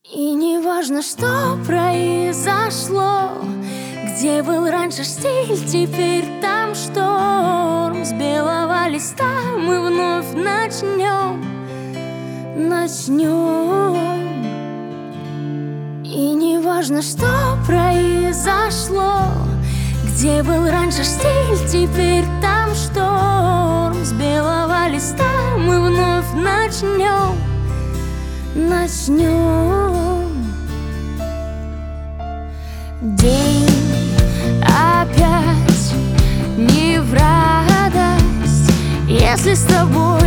И не важно, что произошло, где был раньше штиль, теперь там шторм. С белого листа мы вновь начнем. И не важно, что произошло, где был раньше штиль, теперь там шторм. С белого листа мы вновь начнем. День опять не в радость, если с тобой